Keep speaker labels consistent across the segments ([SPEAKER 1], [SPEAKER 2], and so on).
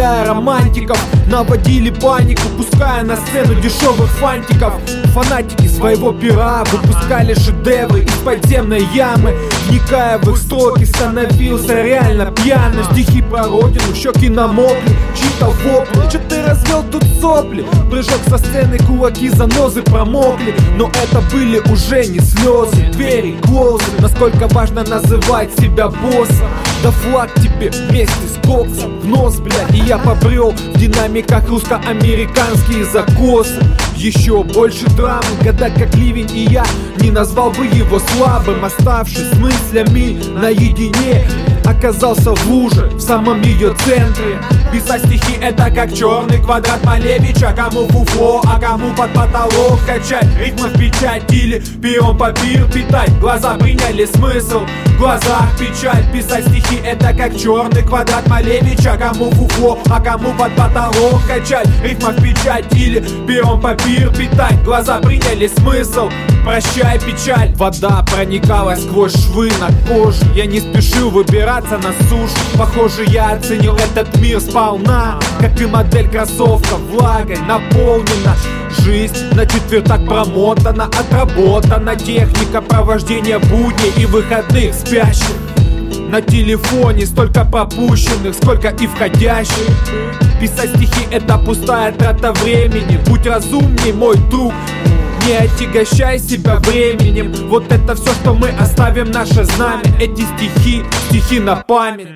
[SPEAKER 1] оскорбляя романтиков, наводили панику, пуская на сцену дешевых фантиков. Фанатики своего пера выпускали шедевры из подземной ямы. Вникая в их строки, становился реально пьяным. Стихи про родину, щеки намокли, чьи-то вопли. Че ты развел тут сопли? Прыжок со сцены, кулаки, занозы промокли. Но это были уже не слезы, двери, клоузы. Насколько важно называть себя боссом. Да флаг тебе вместе с боксом в нос, блядь. И я побрел в динамиках русско-американские закосы. Еще больше драмы, года как ливень, и я не назвал бы его слабым. Оставшись с мыслями наедине, оказался в луже, в самом ее центре. Писать стихи — это как черный квадрат Малевича. Кому фуфло, а кому под потолок качать. Ритмы в печать или пером папир питать. Глаза приняли смысл, в глазах печаль. Писать стихи — это как черный квадрат Малевича. Кому фуфло, а кому под потолок качать. Ритмы в печать или пером папир питать. Глаза приняли смысл, прощай печаль. Вода проникала сквозь швы на коже. Я не спешил выбираться на сушу. Похоже, я оценил этот мир сполна. Как и модель кроссовков, влагой наполнена. Жизнь на четвертак промотана, отработана техника провождения будней и выходных спящих. На телефоне столько пропущенных, сколько и входящих. Писать стихи — это пустая трата времени. Будь разумней, мой друг, не отягощай себя временем. Вот это все, что мы оставим, наше знамя. Эти стихи, стихи на память.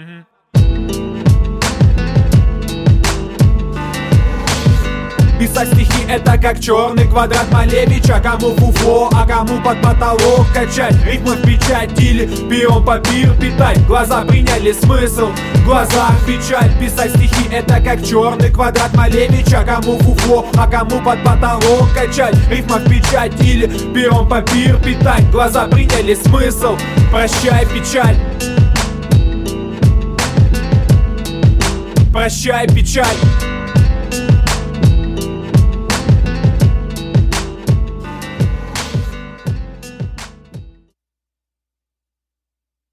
[SPEAKER 1] Писать стихи — это как черный квадрат Малевича. Кому фуфло, а кому под потолок качать. Ритмы в печать или пером папир питать. Глаза приняли смысл, в глазах печаль. Писать стихи — это как черный квадрат Малевича. Кому фуфло, а кому под потолок качать. Ритмы в печать или пером папир питать. Глаза приняли смысл, прощай печаль. Прощай печаль.